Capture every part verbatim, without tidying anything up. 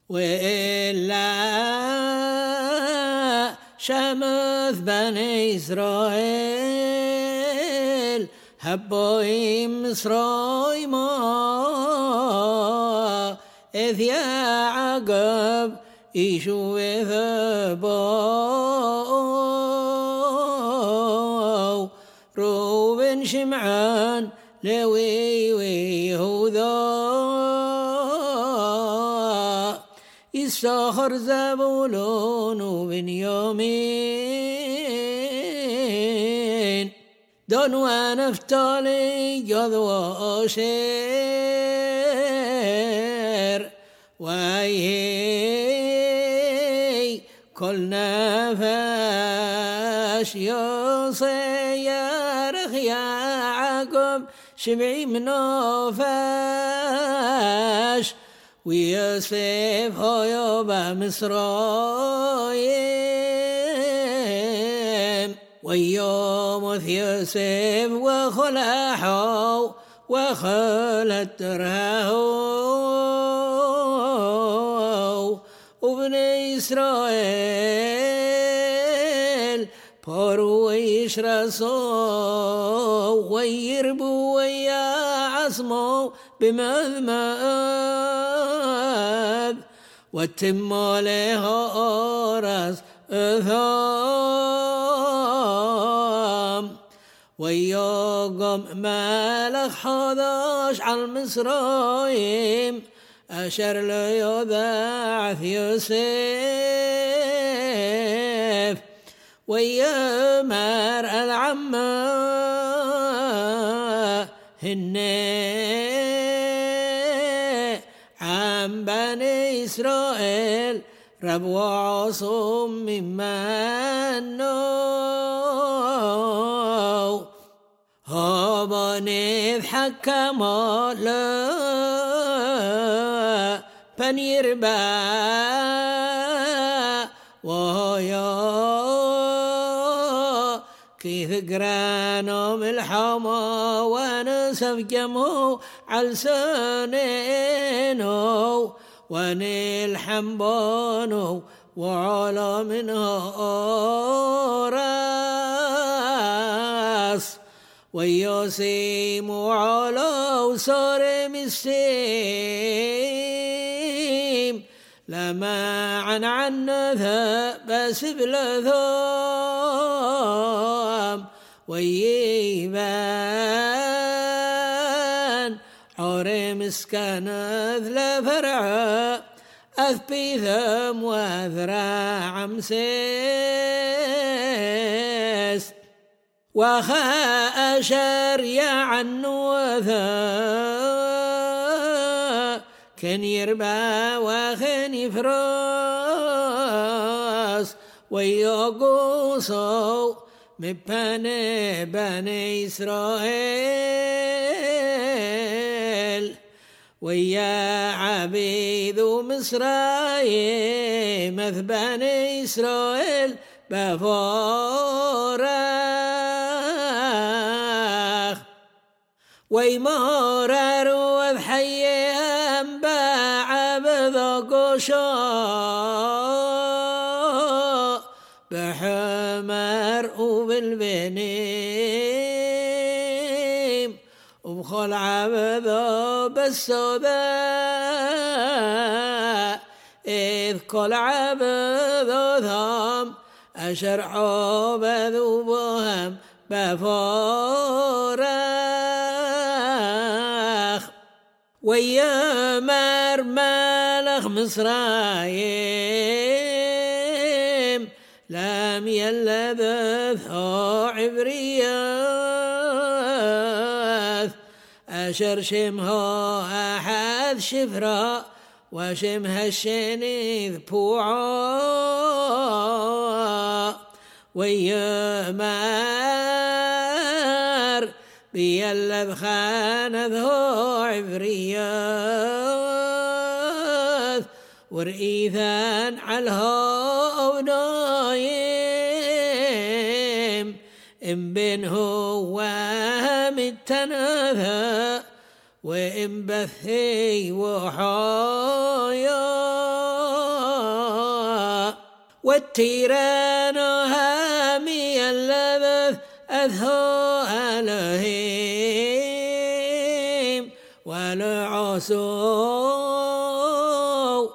وإلا شمث بني إسرائيل هبوي مصرايم إذ يعقب يشوف ثبو روبن شمعان لوي ويهوذا يسخر زبولون وبنيامين دون ونفتالي جذ وأشير ويهي كل نفس يصير يعقب شبعي منوفاش ويوسف هو بمصرايم ويوم يوسف وخلحوا وخلت ترهو وبني إسرائيل بارو ويشرسوا ويربوا ويعصموا بمذمذ وتم عليها أرس أثام ويقوم ملك حداش على المصرايم أشر ليضاعف يوسف ويمر العمة هن عم بني إسرائيل رب عصم ممن نو هبان حكم له بنير با ويا كيف قرانوا ملحما ونسف جمو عالسنينو ونلحم بانو وعلى منها راس ويوسيم على وصار مسيم لما عن عنها بس بلثام ويبان عرم مسكنت لفرع أثبيثم وذراع مسيس وخا أشر يعن وذا كن يربى وخن يفرس ويقوصوا مبني بني إسرائيل ويا عبيد مصرايم مث بني إسرائيل بفارخ ويمرر وبحيهم بعبد قشاء بحمر وبالبنيم وبخل عبد بالسوداء إذ كل عبد ثام أشر عبد بهم بفارخ ويامر ملك مصرايم لم يلبث عبريات أشر شمها أحد شفراء وشمها الشنيذ بوعاء ويامر بيلذ خانذه عبريات ورئيثان علها ونايم إن بينه ومتناثى وإن بثي وحايا والتيران هامي اللبث أذهو ألهيم والعسو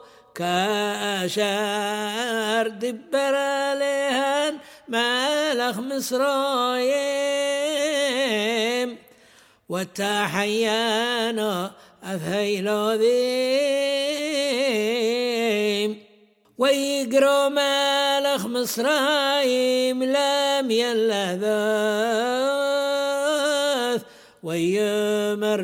كأشار دبر لهن مالخ مصرايم والتحيان أذهيلو ذيم ويقرو مالخ مصرايم لم يلذث ويمر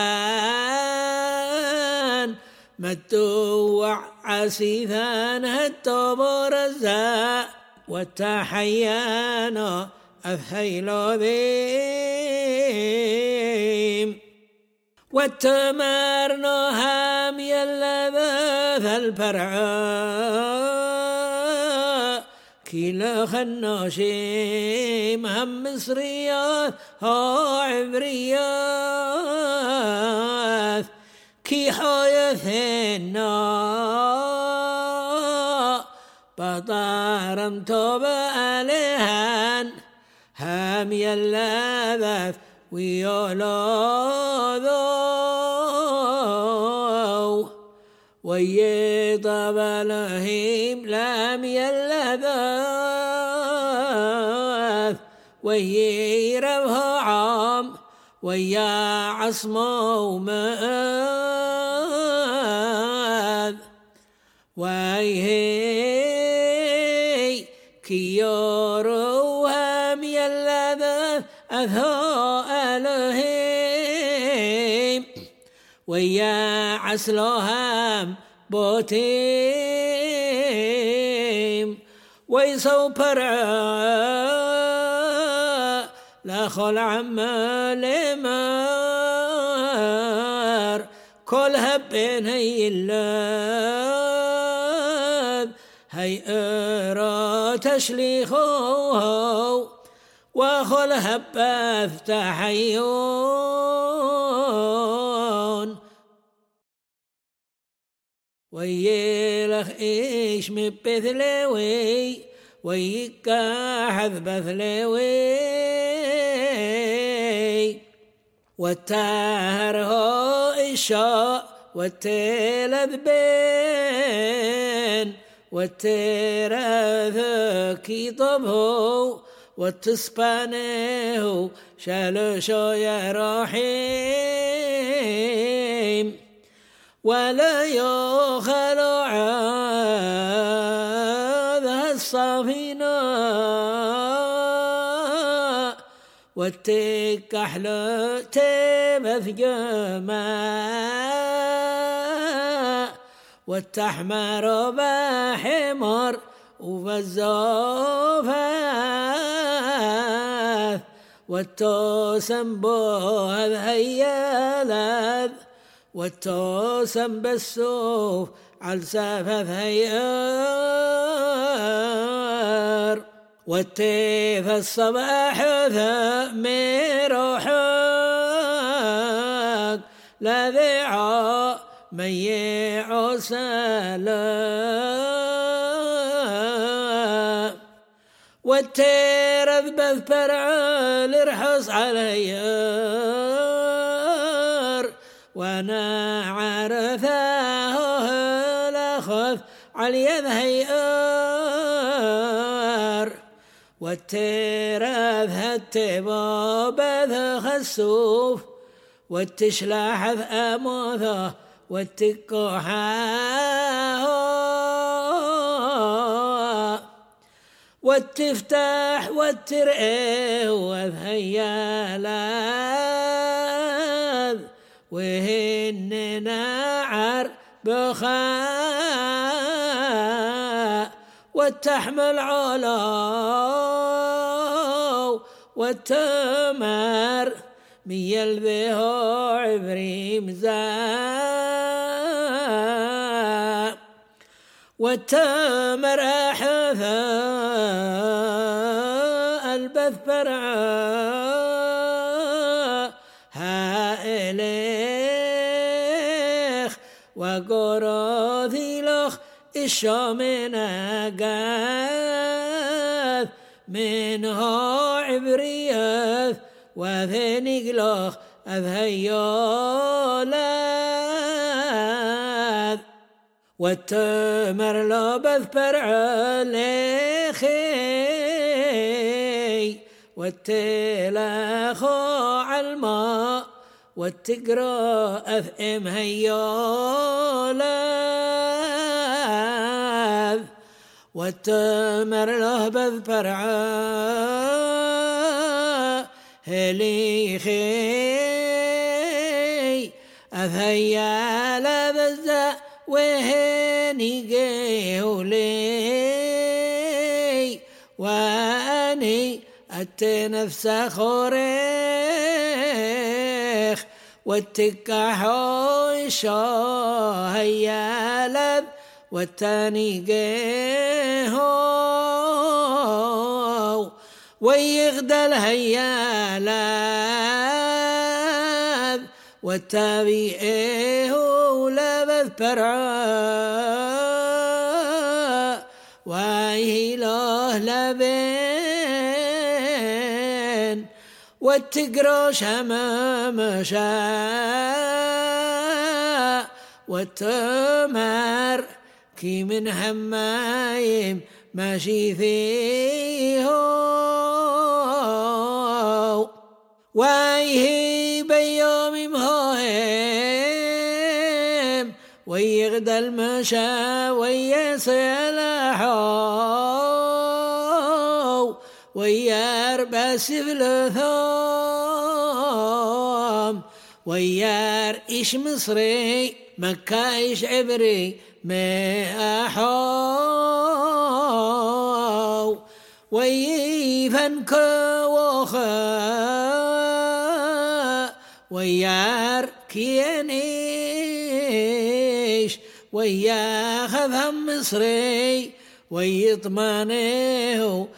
لهان متوع عسيثان هالتبر الزاء والتحيان أذهيلو ذيم والتمر نهام يلذث البرعاء كلا خناشيم هم مصريات ها عبريات كي حيثنا بطارم توب ألهان هم يلذث ويولوذو ويطب لهم لم يلذث ويربه عام ويا عصمو مآذ ويهي كيورو هم يلذث أذهو ألهيم ويا عسلهم بوتيم ويسو برعاء لا خل عمال مار كل هبين هي اللاب هي ارا تشليخو وخل هباث تحيون ويلخ إيش مبثلوي ويكاحذ بثلوي والتاهر هو إشاء والتلذ بين والتراث كيطبه والتسبانه شالشو يا رحيم ولا يخلو هذا الصفينة والتكحل تبث جماء والتحمر بحمر وفالزوفاث والتوسم بوهذ هيالاذ والتوسم بالسوف عالسافث هيار والتيف الصباح ثمير حق لذيعا ميع سلام والتيرذ بذبرع لرحص عليار وانا عرثاه لخذ علي ذهيار والتيرذ هالتباب خسوف والتشلاحذ أموثه والتكوحاه والتفتح والترئه وذهيالاذ وهن نعر بخاء والتحمل علاو والتمر ميل به عبري مزاء والتمر أحثى البث برعا هائلخ وقراثي لخ الشامنا قاث منها عبريث وثني قلوخ أذهيولاد والتمر لبث برع لخي والتلاخو عالماء والتقرا أثئم هيولاد والتمر لبث برع هلي خي أثيال بزا وهني قيولي وأني التنفس خوريخ والتكاحو الشاهيالب والتاني قيهو ويغدى الهيالب والتابعيه لبث برعا وإله لبين والتقرش أمام شاء والتمر كي من همايم ماشي فيه ويه بيوم مهيم ويغدى المشا ويصلحو ويار سفل ثوم ويار إيش مصري مكة إيش عبري ما أحو ويفن كوخا ويار كيانيش وياخذ هم مصري ويطمنه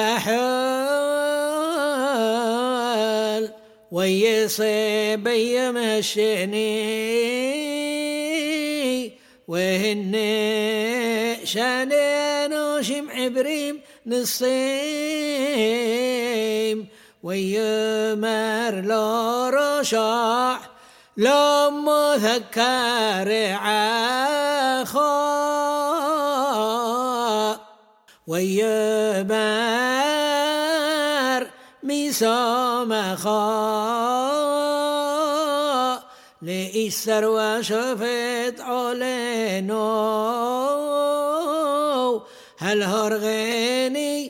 بحال ويصيب يمشيني وهن شانين وشمع بريم نصيم ويمر لو رشاح لما ذكر عخا ويمر ميسام خا لإسر وشفت علينو هل هرغيني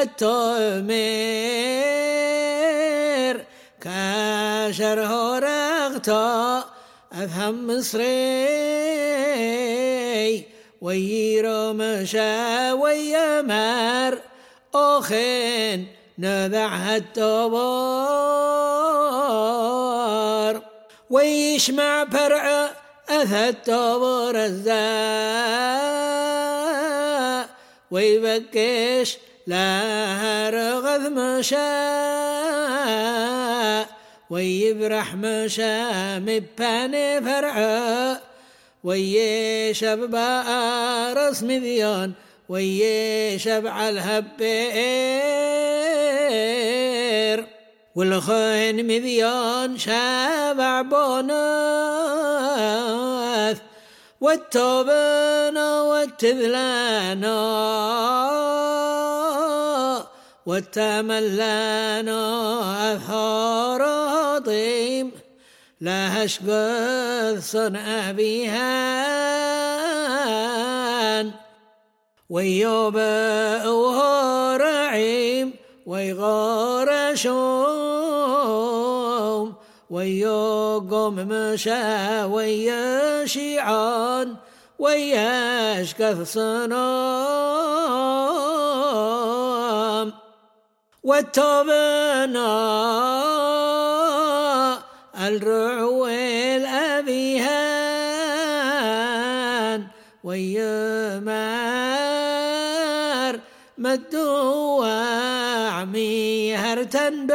التمر كاشر هرغتا أفهم مصري ويرو مشا ويمر أخين نبعها التبار ويشمع برع أثى التبار الزاء ويبكش لا رغذ مشاء ويبرح مشاء مباني فرعا ويشب رس مذيان ويشب على الهبير والخين مذيان شابع بوناث والتوبنا والتذلانا والتملانا أثار عظيم لا هشقذ صنع بيهان ويوبا وهو رعيم ويغار شوم ويقوم مشا ويشيعان ويشكث صنام والتوبنا الرعو الأبيهان ويمار مدوع ميهرتن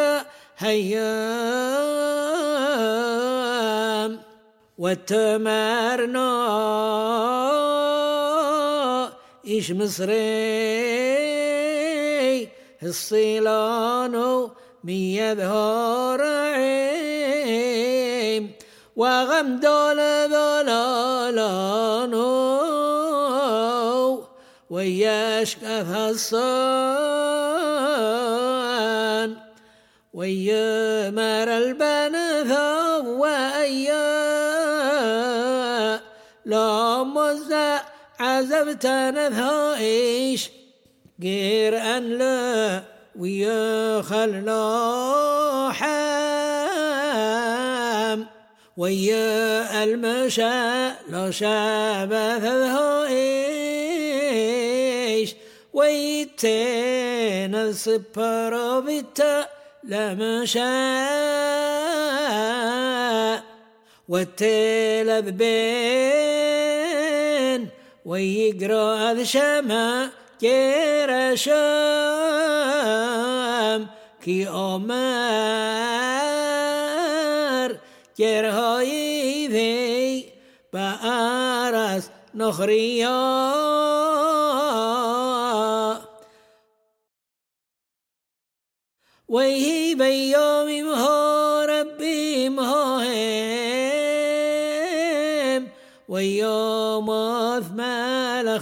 بهيام والتمرنا إيش مصري الصيلانو من يظهر عيم وغم دول ذلالانو ويشكف الصان ويمر البنثا وأيا لا مزع عزبت نثا إيش غير أن لا ويخل لا حام ويا المشا لا شابث ذا إيش ويتين الصبر بتا لمشا والتلذ بين ويقرأ الشمع كير شام كي أمر كير هاي ذي بأرس نخريا ويهي بيوم مها ربي مهاهم ويوم أثمالخ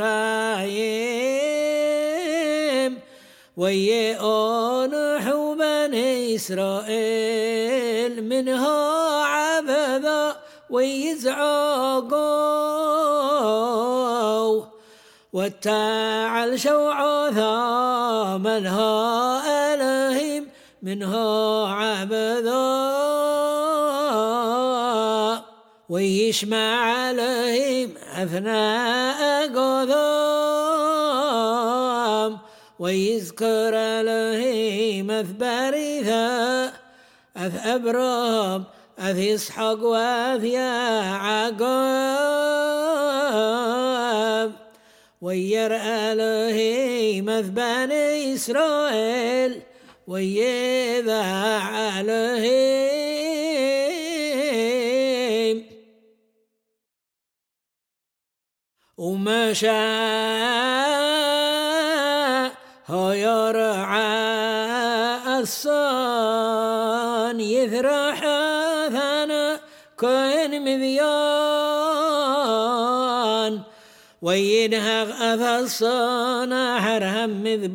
مصرايم ويأنحوا بني إسرائيل منها عبدا ويزعقوا وتعال شوعها منها ألهم منها عبدا ويشمع عليهم أثناء قذام ويذكر عليهم أثبارثا أث أبرام أث إسحاق وأث يعقوب ويرأى لهم أث بني إسرائيل ويذاع عليهم وما شاء يرعى الصان يذرح ثنا كين مذيان وينهغ أثى الصان حرهم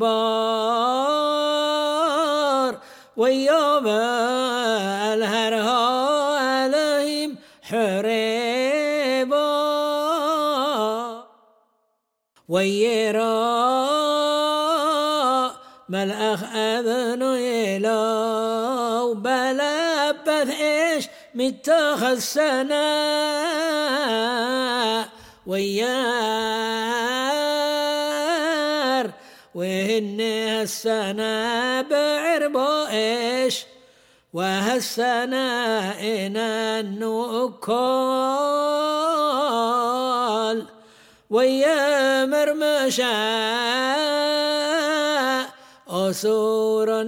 مذبار ويوبا الهرها عليهم حريبا ويرى ملأخ أذنو يلو بلبث إيش متخذ سنة ويار وهن السنة بعربو إيش وهالسنة إن النوكال ويا مرمشا أسور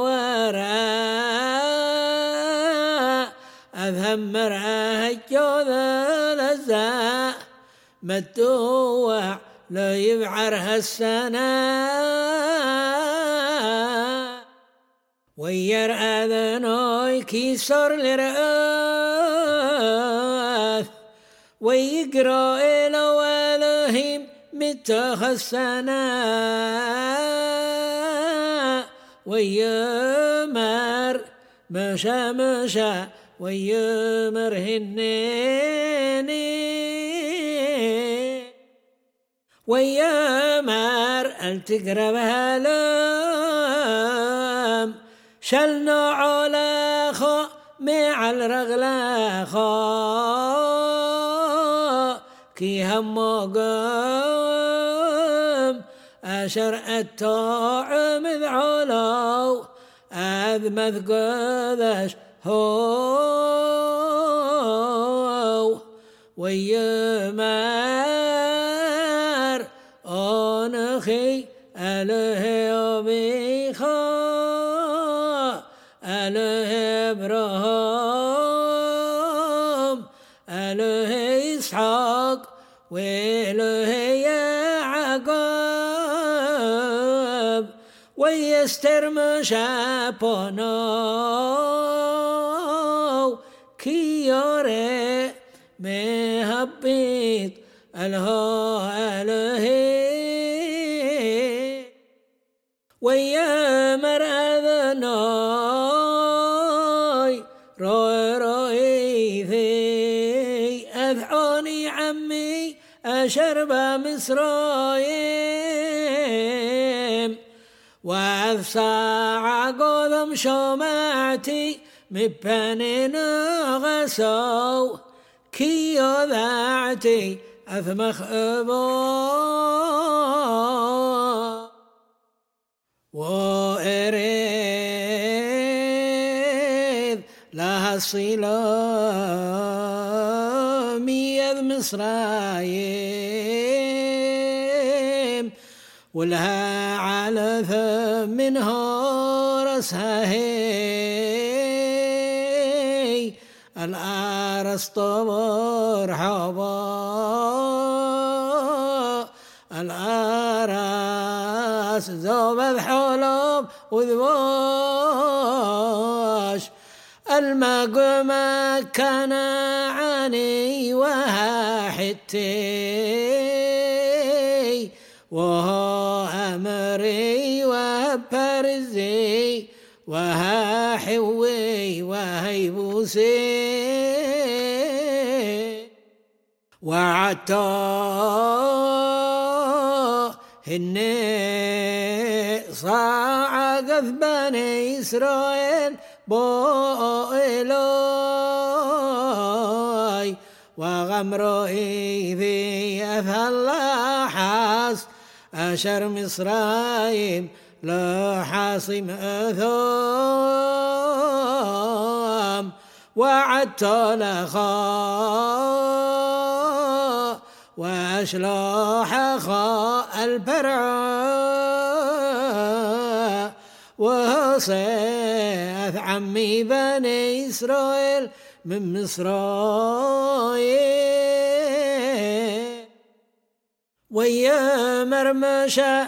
النوراء أذهم مرأة الجوذة لزاء متوع لا يبعرها السنة وير أذنوي كيسر لرأث ويقرأ إلى ولهم متخسنا ويمر مشى مشى ويمر هنيني ويمر التقرب هلام شلنا على خا مع الرغلا خا كي هم قام أشر الطاعم ذعلو أذ مذقذش هو ويمر أنخي أله يبيخا أله إبراهيم أله إسحاق وإله يعقوب ويستر مشابونو كي يوري مهبيت الها الهي ويا مرأذناي روي روي ذي أذعوني عمي أشرب مصرايم وأفسع قوذم شمعتي مبنين غسو كي يذعتي أثمخ أبو وإريد لها الصلام يذ مصرايم ولها على ثمنها رسها هي الأرس طبر حبا الأرس زوبذ حلوب وذباش المقوم كان عني وها حتي وها أمري وبرزي وها حوي وهي بوسي وعطا هني صاعقف بني إسرائيل بوئلوي وغمري ذي أفلاحاس أشر مصرايم لا حاصم أثام وعدت لخا وأشلاح خاء البرع وصيث عمي بني إسرائيل من مصرايم ويا مرمشة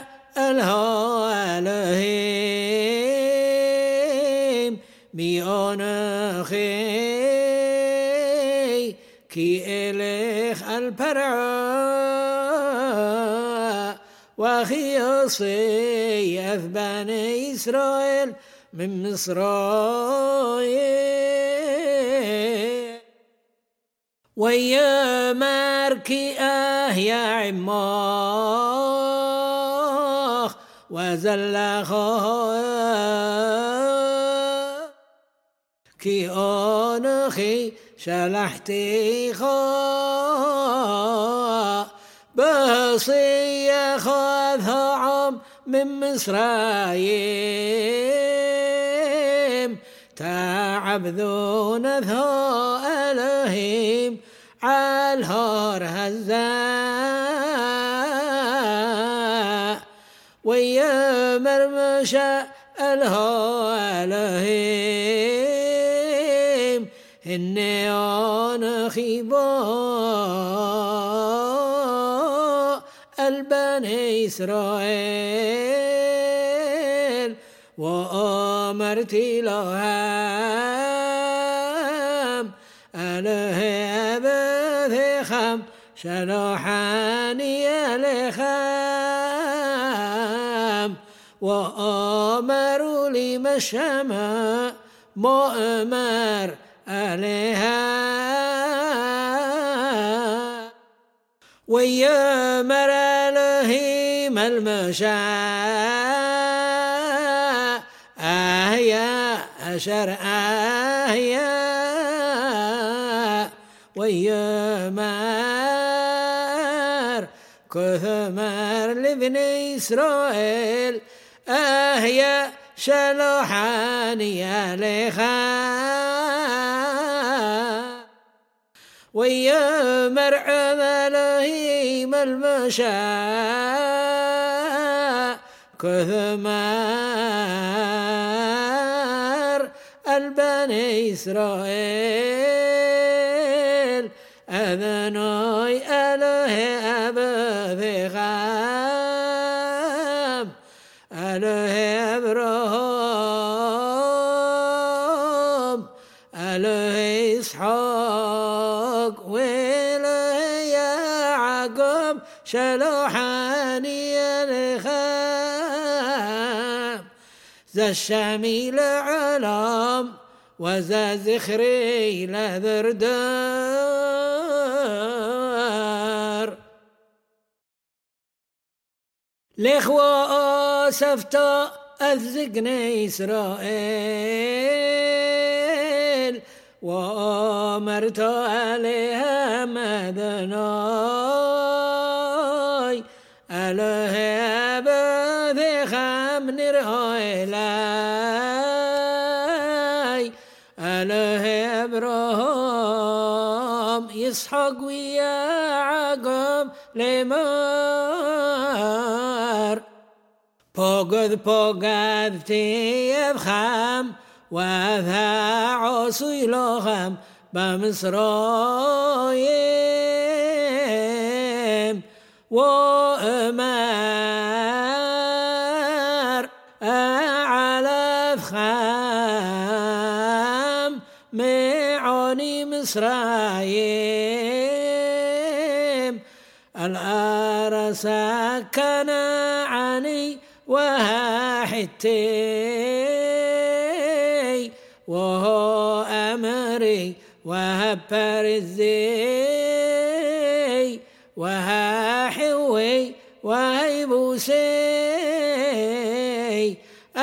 الهالهيم ميون خي كي إليخ البرع وخيصي بني إسرائيل من مصرايم ويا ماركي آه يا عماخ وزلخا كي أنخي شلحتي خا بصي خذها عم من مصرايم تعبذون ذا ألهيم عالهار هزاء ويا مرمشة الها ألهيم إني أنا خباء البني إسرائيل وأمرت لهم أله بذخم شلحاني لخام وأمروا لي مشما مؤمر عليها ويا مرالهيم المشاء آهيا أشر آهيا ويا مار كثمر لبني إسرائيل آهيا شلحاني عليها ويا مرعى ملاهيم المشاء كثمار البني إسرائيل أذنوي أله أبذغام أله إبراهيم أله إسحاق وله يعقوب شلوحاني الخام ذا الشميل علام وذا زخري لذردار الإخوة سفتا أذقني إسرائيل وأمرت عليها مدناي أله أبذي خمن رأيلاي أله إبراهيم يسحق ويعقوب لمار بوغذ بوغذ تيب خام وذا عصي لخم بمصرايم وأمار على فخام معاني مصرايم الأرس كان عني وهاحتي وهو أمري وهبر الزي وهاحوي وهيبوسي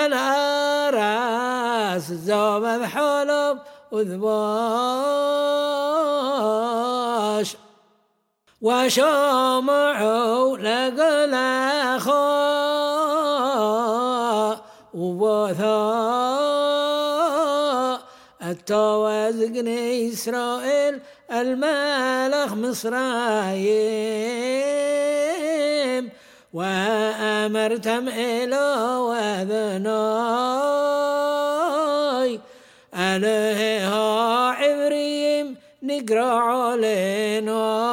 الأراس زوب حلب وذباش وشامعوا لقل أخاء وبثاء التوازقني إسرائيل الملخ مصرايم وأمرتم إلى وذناي ألهها عبريم نقرأ علينا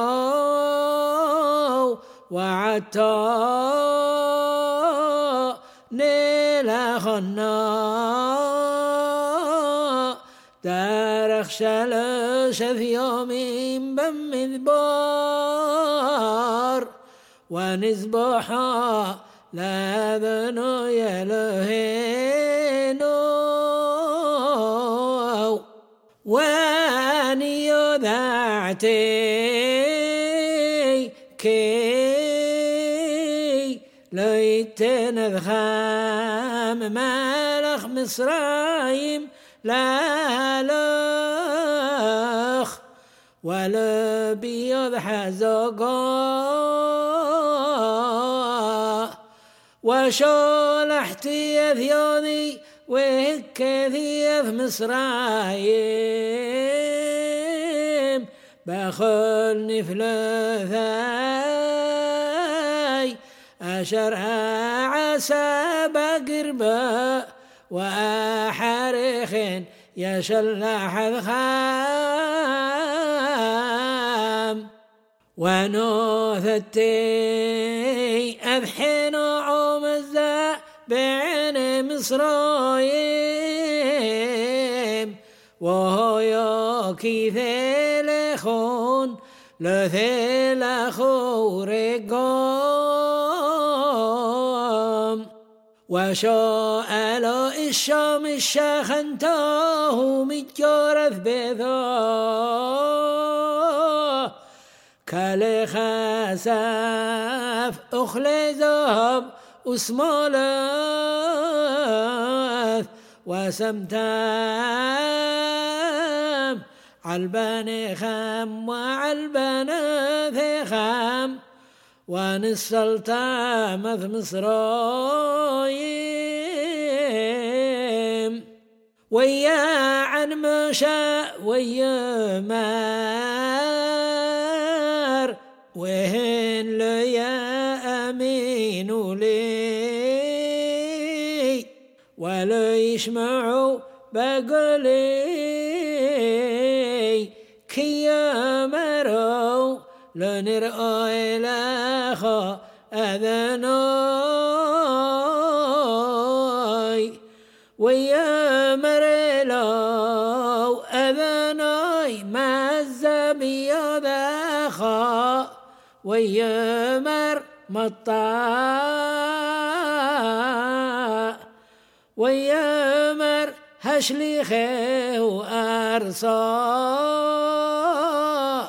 وعطا نلخنا دارخ شلش في يوم بمذبار ونذبحا لذنو يلهينو واني ذاتي كي ليتن الخام ملخ مصرايم لا لخ ولا بيض حزقا وشولحتي ثيوني وهكذي مصرايم بخلني ثلاثاي أشرع عسى بقربا وأحرخ يشلح الخام ونوثتي أذحن عمزة بعين مصرايم وهو يوكي ثلخون لثلخو رقام وشاء الشام الشخنتاه متجرث بذا كالخساف أخلي ذهب أسمالث وسمتام عالبان خام وعالبان ثخام ونسلتام مصرايم ويا عن مشاء ويا مار وهن ليا أمين لي ولا يسمعوا بقولي كي مروا لنرأى إلها أذنوا ويامر لو أذناي مزبي ذاخا ويامر مطاع ويامر هشليخه أرصا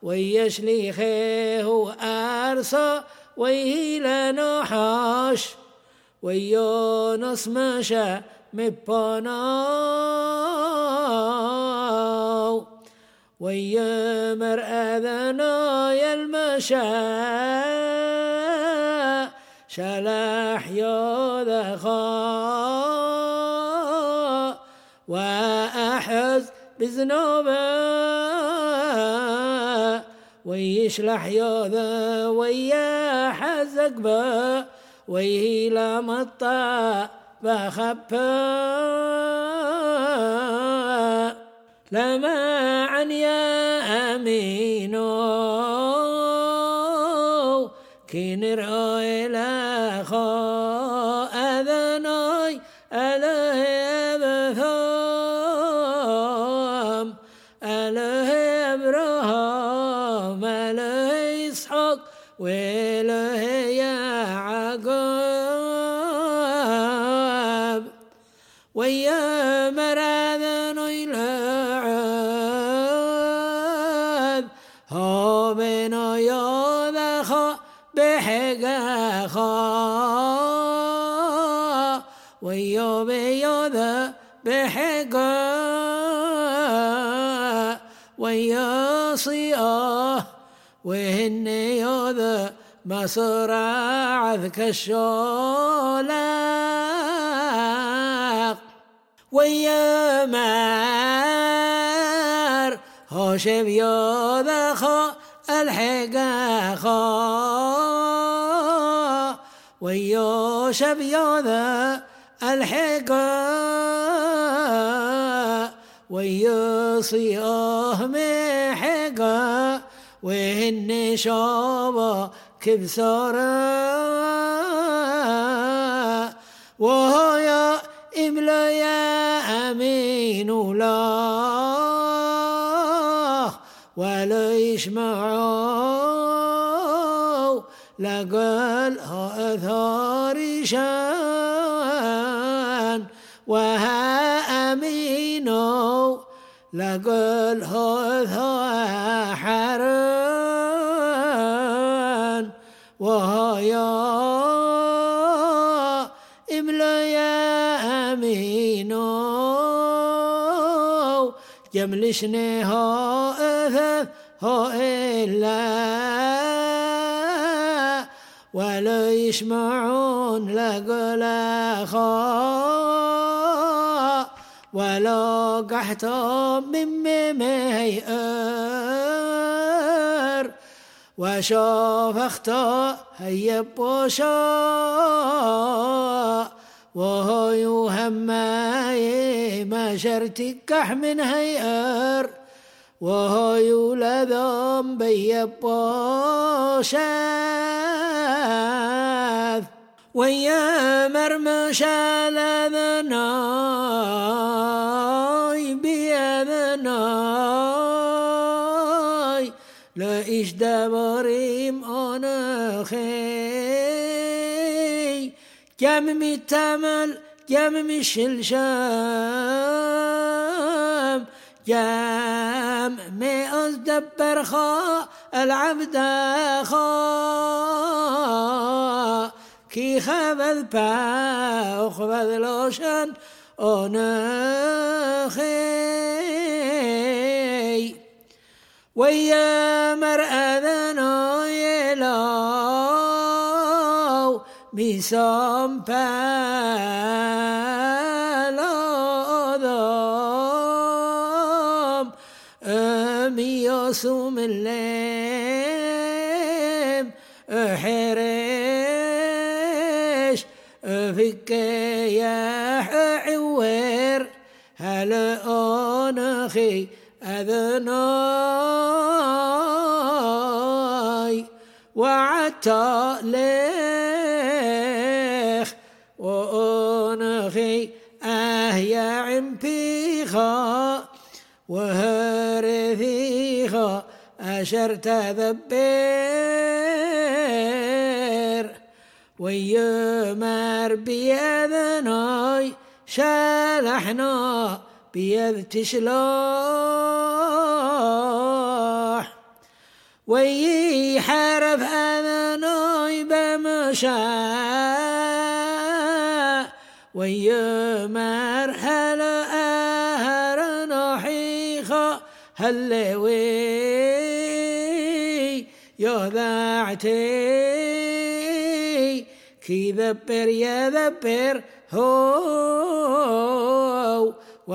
ويشليخه أرصا ويهيل نحاش ويونس مشى مباناو ويامر أذناي المشى شلح يذخا وأحز بذنوبه ويشلح يذا ويحزق به ويهيل مطا بخبا لما عن يا أمينو كنر إلى خا أذناي أله أبثام أله إبراهام أله إسحاق وإله يعقوب ويامر أذناي لعب ها بنا يذخا بحقا خا ويا بياذا بحقا ويا صياه وهن ياذا مصرع كالشولاق ويا مار هاشم ياذا خا الحقا خا ويا شب ياذا الحقا ويا صياه محقا وهن شابا كبسارا وهيا إملا يا أمين الله ولا يسمعوا لقال أثار شان وها أمينوا لقال أثار حران وهيا إملا يا أمينوا جملشنها أثاث ها إلا ولا يسمعون لقل خا ولا قحط من مهيئر وشاف اختا هيب وشا وهو يهمي ما شرتكح من هيئر وهو يولدهم بيب وشاف ويا مرمشا لذناي بيذناي لا إيش دبريم أنا خي كم متمل كم مشلشام جام مئز دبر خا العبد خا كي خذ با وخذ لوشن أنا خي ويا مرأذنا يلاو بسام بالأذام أمي يصوم الليم أحرش فيك يا حوير هل أنا خي أذناي وعتا ليخ وأنا خي أشر تذبر ويمر بيذناي شالحنا بيذ تشلاح ويحرف أذناي بمشاء ويمر هل أهر نحيخا هلوي يذعتي كي ذبر يذبر هو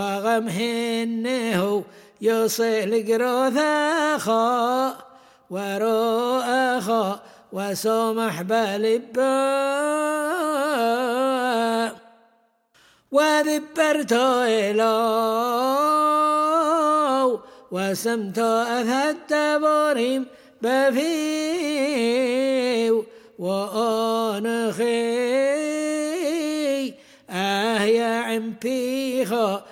وغمهنه يصل قروثاخا ورؤاخا وسمح بالباء وذبرت إلو وسمت أثهت بوريم بفيو وأنخي أهيا عمبيخا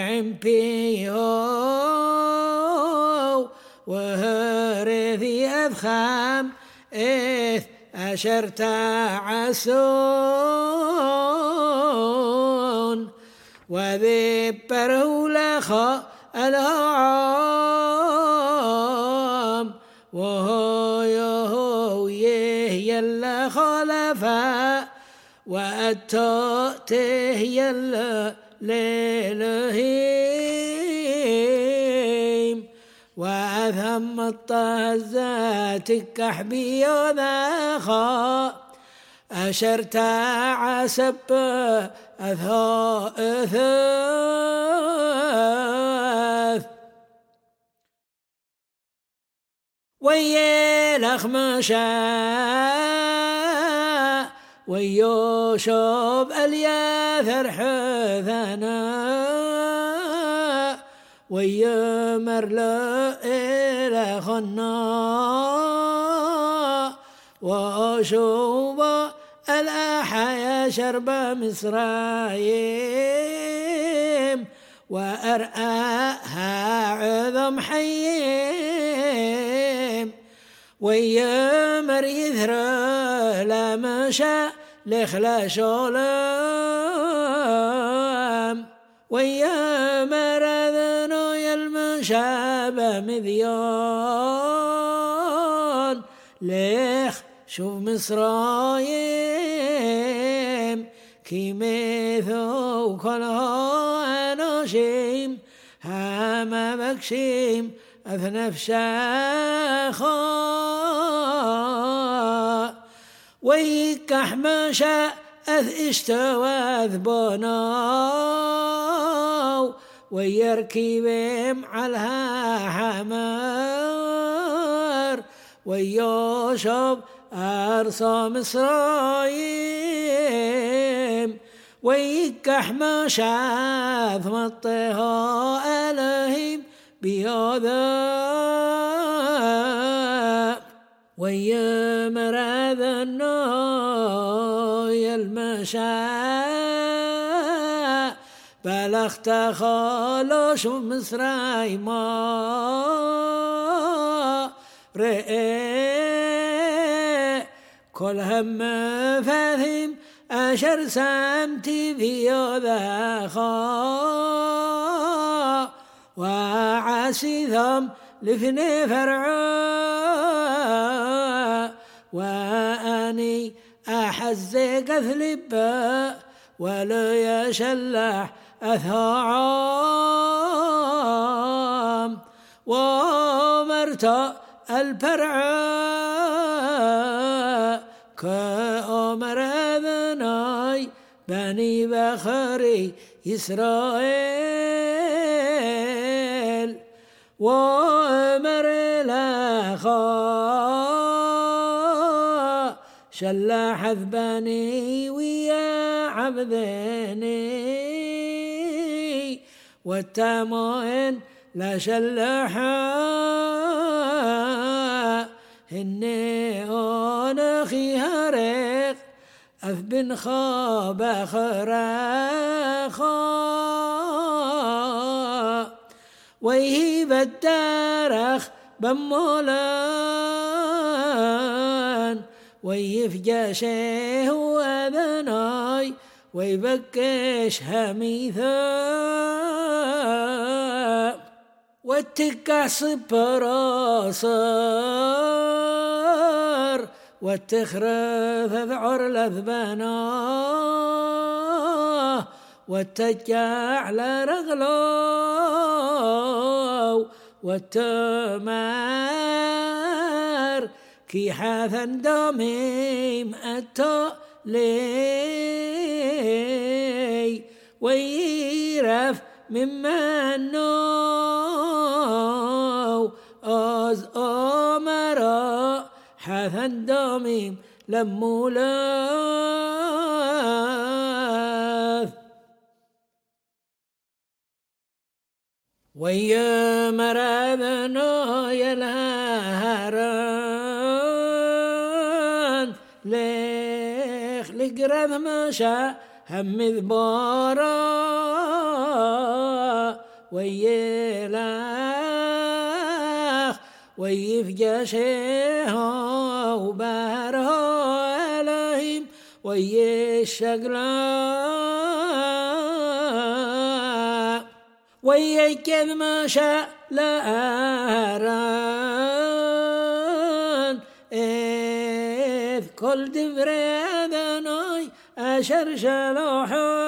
وعمبيهو وهرذي أذخام إث أشرت عسون وذبره لخا الهعام وهو يهو يهيل خلفا وأتوته يلا ليلهيم وأذهم الطهزات كحبي ذاخا أشرت عسب أثها أثاث ويلخ مشاء ويوشب الياثر حذنا ويمر إلى خنا وأشوب الأحيا شرب مصرايم وأرآها عظم حيم ويمر يذر لمشى لخلا شولم ويمر ذنو يلمشى بمذيان لخ شوف مصرايم كي ميثو كلها نشيم هما بكشيم أثنف شاخا ويكح مشى أث اشتوى ذبناو ويركبهم على حمار ويوشب أرصى مصرايم ويكح مشى ثمطها ألهيم بياذا ويمر ذناي المشاء بلغت خالوش مصراي ما رئي كل هم فهم أشر سمتي في ذاخا وعسيثم لفني فرعا وأني أحز كثلبا ولا يشلح أثاعام ومرت البرعا كأمر ذناي بني بخري إسرائيل وأمر الأخا شلح بني ويا عبدني والتمائن لا شلحا هني أنخي هرق أف بن خاب خراخا ويهيب الدارخ بمولان ويفجى شيه وذناي ويبكش هميثا واتكع صبراصر واتخرف ذعر لذبنا واتجع على رغلو والتمار كي حاثا دميم التالي ويرف ممن نو أز أمرا حاثا دميم لمولاث ويا مرادنا يلهران ليخ لقرذ مشا هم ذبارا ويلاخ ويفجى شيها وبارها لهم ويشقلا ويكذ ما شاء لأران إذ كل دبر أذناي أشر شلوحا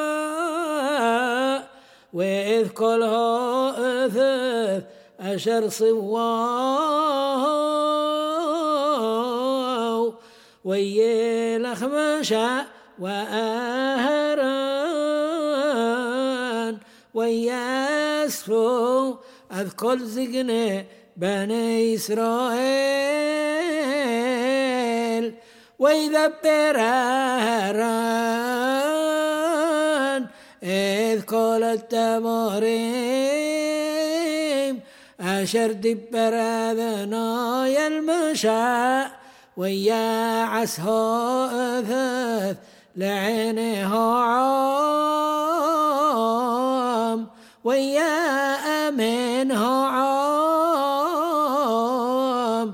وإذ كلها أثث أشر صواه ويلخ ما شاء وأهران وياسفو أذكر زقني بني إسرائيل ويذبر هران إذ قال التماريم أشر دبر أذناي المشاء ويا عسها أثث لعينها عام ويا أمنها عام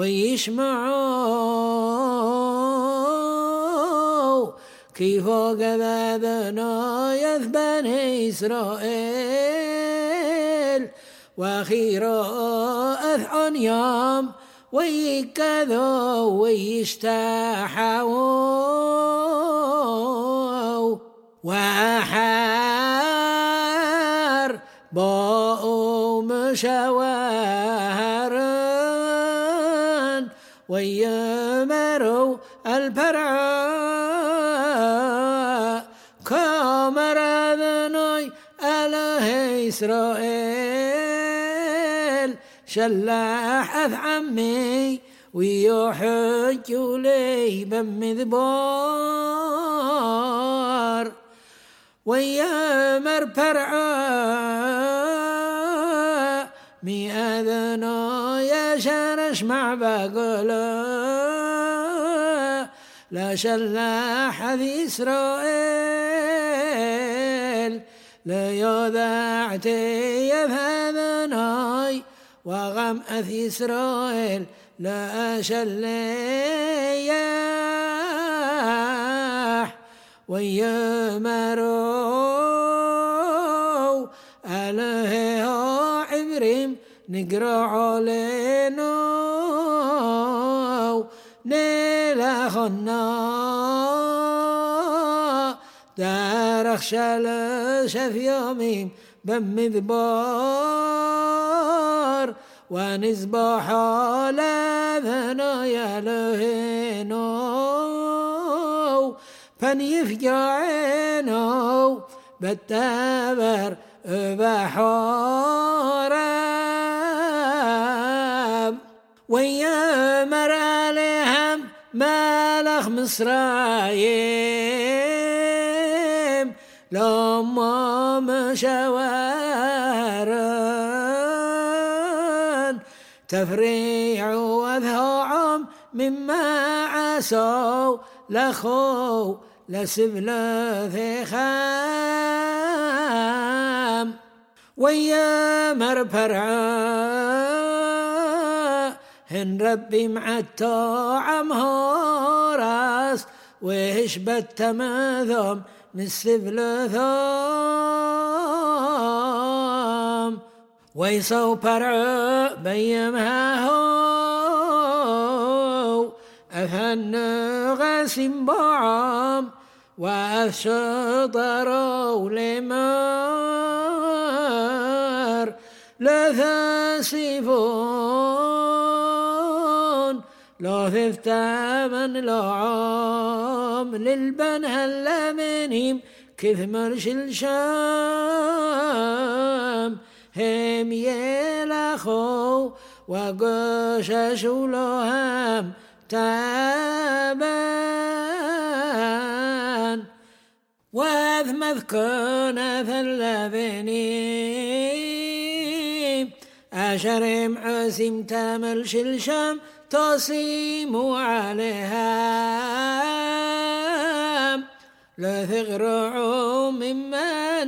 ويشمعوا كيف قذذنا يذبني إسرائيل وأخيرا أثعن يوم ويكذوا ويشتحوا وأحار باءوا مشاورا ويمروا البرعاء كامر ذنوي أله إسرائيل شلاح أث عمي ويحج لي بمذبار ويامر برعاء مي أذنا يشرش مع بقلا لا شلاح ذي إسرائيل لا يذعتي يفهذناي وغم أثي إسرائيل لا شليح ويمروا ألهها عبريم نقرأ علينا نلخنا دارخ شلش في يومين بمذبار ونزبح على ذنايا لهنو فنيفجعينو بالتبر بحورب ويامر عليهم ملخ مصرايم لما مشاورا تفريع وذهعهم مما عسوا لخو لسبل ثخام ويامر فرعان هن ربي مع التوعم هوراس وهشبت تماثم نسفل ثوم ويصو برع بيمها هو أفن غاسم بعام وأفشطروا لمار لثاسفون لو ثفتامن لعام للبنها اللمنهم كيف مرش الشام هم يلخو وقششوا لهم تابان وذ مذكون ثلبني أشرم عسيم تامل شلشم تصيم عليها لا تغرعوا مما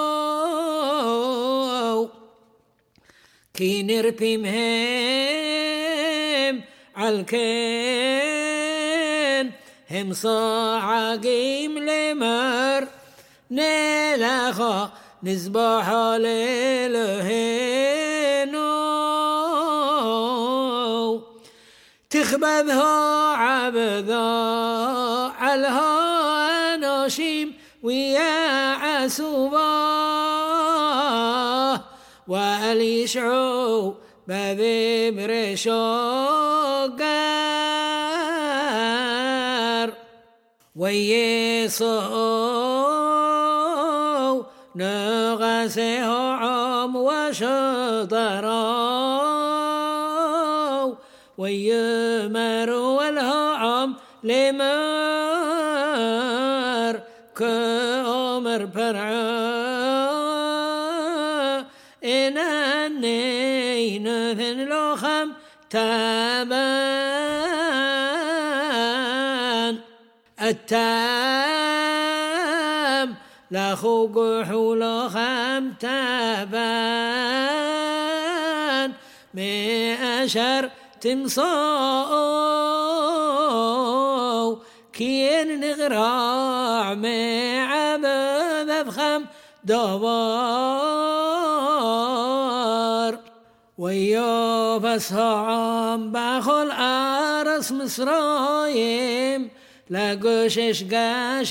النو كي نربي مهم عالكين هم صاعقيم لمر نلخا نزبح للهينو تخبذها عبذا عالها ناشيم ويا عسوبا واليشعو بذي برشوقار ويصو نغسه عم وشطرو ويمر والهعم لمر كأمر برعا إن أني نثن لخم تابان التام لخو قحول خم تابان مئشر تمصو كين نغراع معبذ بخم دوار ويوب أصعام باخل أرس مصرايم لقشش قاش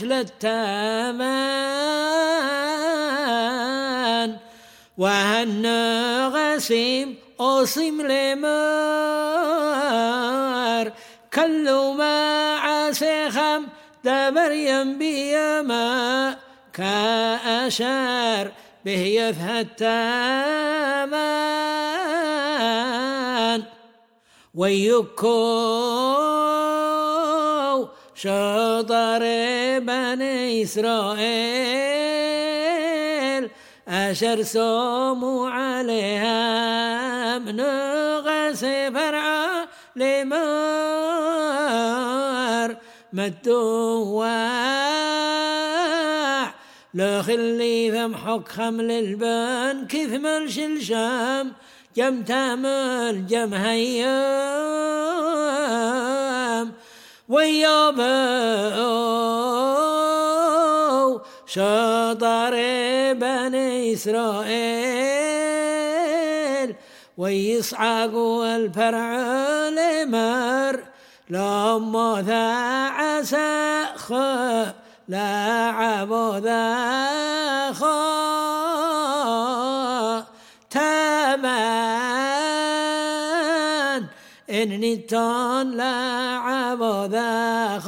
للتامان وهن غسيم أصيم لمار كلو ما عسيخم دبر ينبيما كأشار به يفهى التامان ويكو شطر بني إسرائيل أشر صوموا عليها من غسي فرعا لمار مدواع لخلي ذم حق خمل البان كيف ملش الشام جم تامل جم هيام ويابو شطر بني إسرائيل ويصعقوا الفرع لمر لما ذا عسخ لا عبذا خا تمان إني تان لا عبذا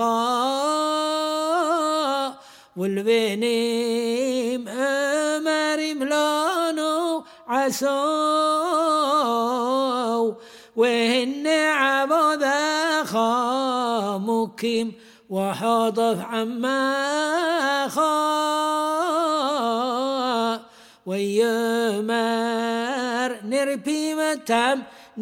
خا والبنيم أمر ملانو عسو وهن عبذا خا مكيم وحاضف عما خا ويمر نربي متام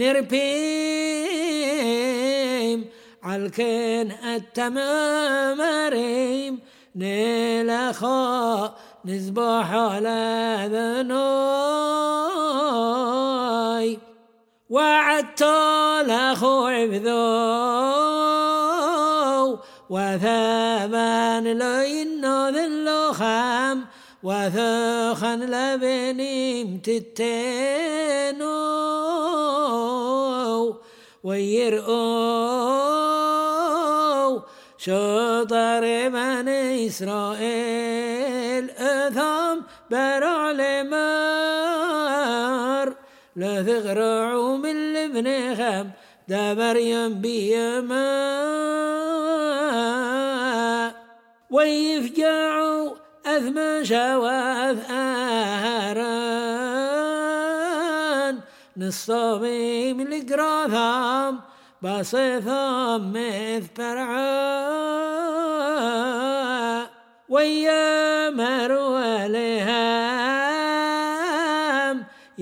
نربيم عالكن التمام ريم نلخا نزبح على ذنوي وعدت له عبذو وثابان لينو ذلو خام وثخن لبنيم تتينو ويرؤو شطر من إسرائيل أثام برع لمار لا تغرعوا من لبن خام دبر ينبي ما ويفجعوا أثم شواذ آهران نصابيم لقراثام بصيثام مثبرعا ويامر ولهام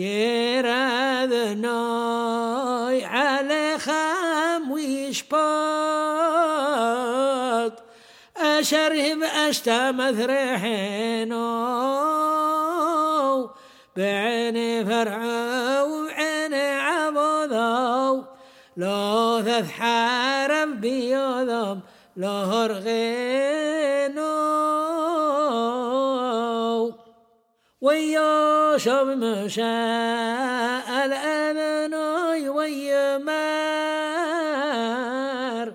يراذنوي على خام ويشباط أشرهم أشتا مثرحينو بعين فرعو وعين عبوذو لو ثث حارب بيوذم لو هرغينو ويوشب مشاء الأذنوي ويمار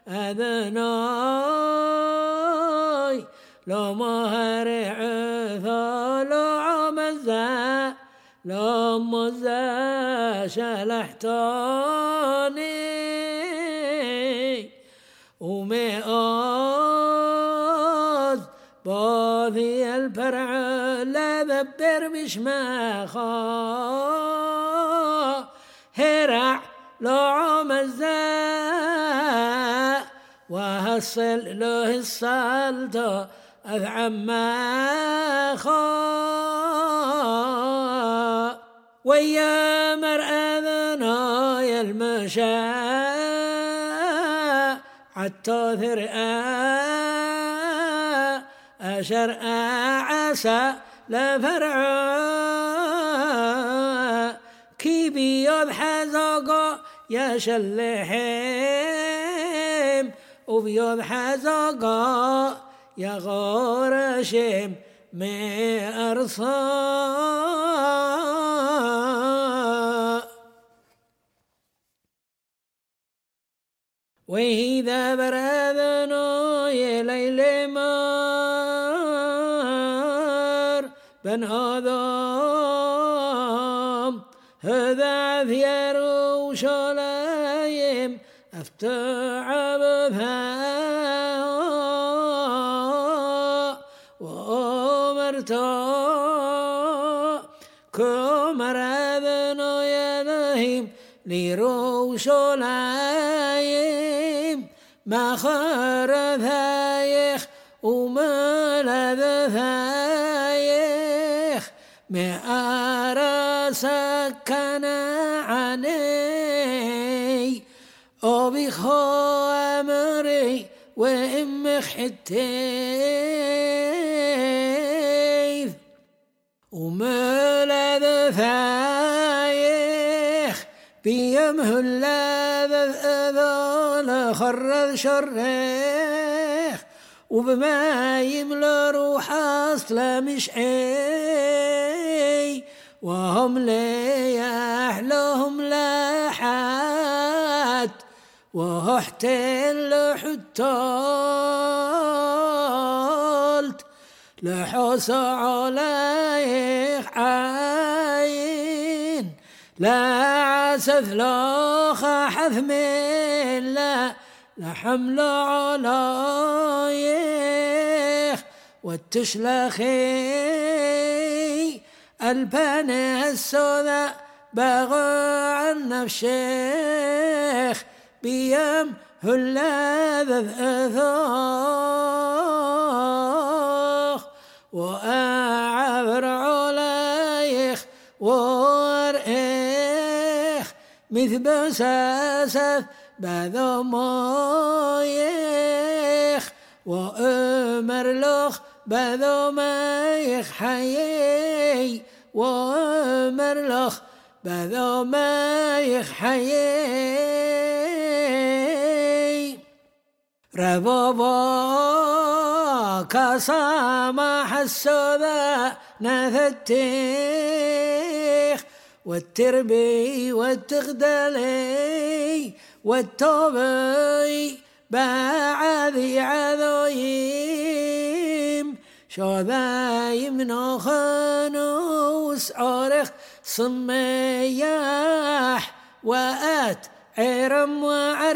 أذنوي لو مهر عثو لو عمزا لو مزا شلحتوني ومئوز باذي البرع لا ذبر مش ما خا هرع لو عمزا وهصل له الصلت أذعم ما خا ويا مرأذنا المشاء حتى ثرآ أشر عسى لفرعا كي بيض حزاقا يا شلحيم وبيض حزاقا يا غورشم مي أرصا وإذا برادنا يا ليل مار بن آدم هذا ثير وشلايم أفتع بها وأمرتا كمر أذنو ينهيم لروشلايم ما خر ثايخ وما لذ ثايخ ما أرى سكن عني أبيخو أمري وإمخ حتيث وما لذ ثايخ بيمه اللذ أذول خرذ شريخ وبما يملى روح أصلا مش عي وهم ليح لهم لاحات وهحتين لحتالت لحوس عليك عين لا عسث لا خحث من لا لحمل عليك والتشلخي البني السوداء بغى عن نفسيخ بيم هلاذ أثاخ وأعبر عليخ وارئيخ مثل ساسث بذو مايخ وأمر لخ بذو مايخ حيي وأمر لخ بذو ما يخحيي ربابا كصامح السوذا نثتيخ والتربي والتغدلي والتوبي بعذي عذويم شوذايم نخنوس عرخ صمياح وآت عرم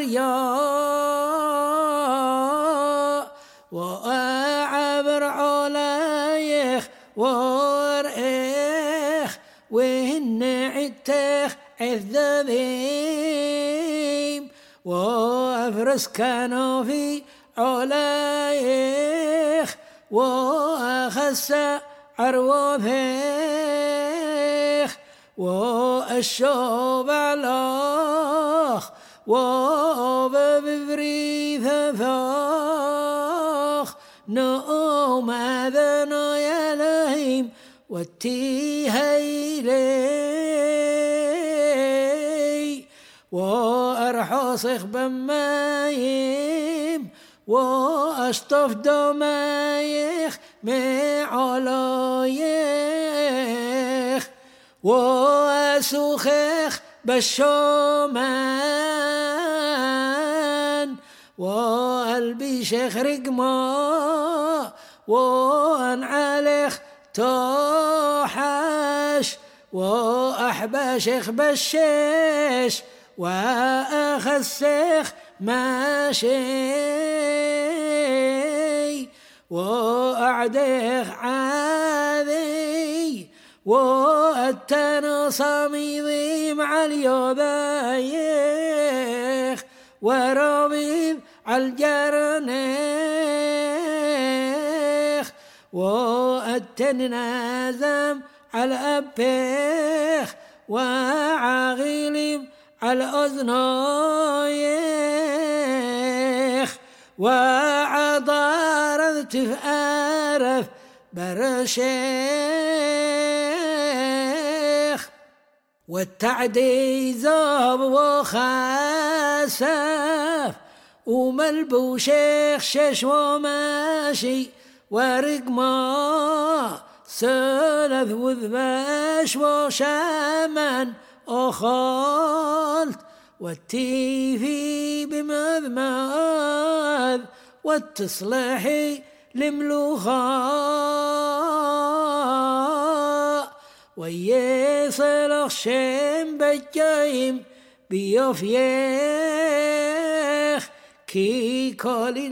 وعرياء وأعبر علايخ ورئيخ وهن عتيخ عذذيم وأفرس كانوا في علايخ وأخس عروثيخ وأشوب علاخ وببريث ثاخ نوم أذنو يا لهيم والتيهيلي وأرحصخ بمايم وأشطف دمايخ معلايخ وأسوخخ بالشومان وألبيشخ رقما وأنعلخ توحش وأحباشخ بالشيش وأخسخ ماشي وأعدخ عاذي وأتنصمي مع اليوذايخ وربيب عالجرنيخ وأتنازم على أبيخ وعاغلم على أذنايخ وعضارت فأرف برشيخ والتعدي زاب وخاسف وملبوشيخ شش وماشي ورقما سلث وذباش وشامان أخالت والتيفي بمذمذ والتصلحي لملوخاء ويصل خشم بجايم بيوفيخ كي كالي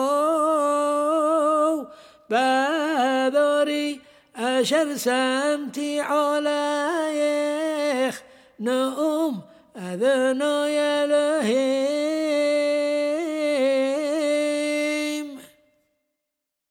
الهو باذوري أشر سمتي علايخ نؤم أذنو يا لهي